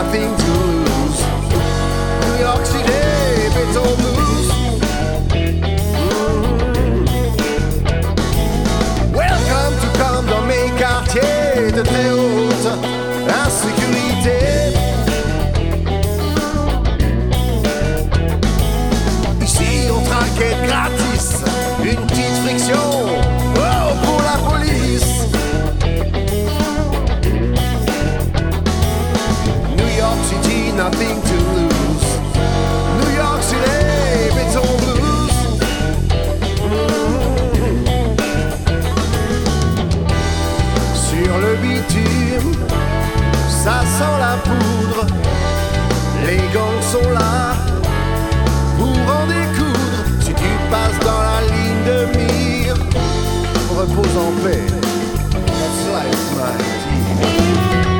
nothing to lose. New York City, béton blues. Welcome to come dans mes quartiers de très haute insécurité. Ici on traquette gratis une petite friction. Oh, pour la police. New York City, nothing to lose. New York City, béton blues. Sur le bitume, ça sent la poudre. Les gangs sont là pour en découdre. Si tu passes dans la ligne de mire, repose en paix. That's life, my dear.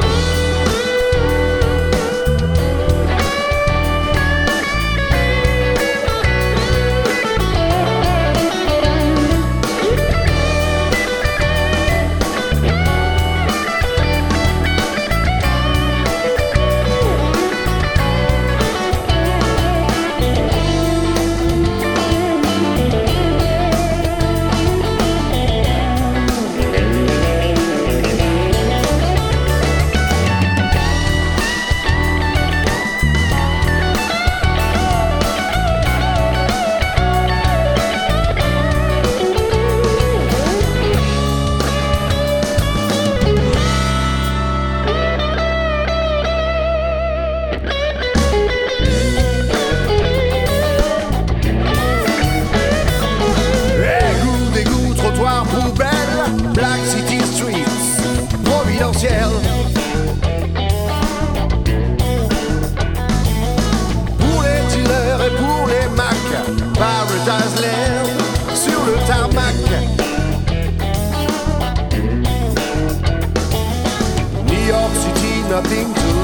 Black City Streets, providentiel. Pour les dealers et pour les Macs, Paradise Land sur le tarmac. New York City, nothing to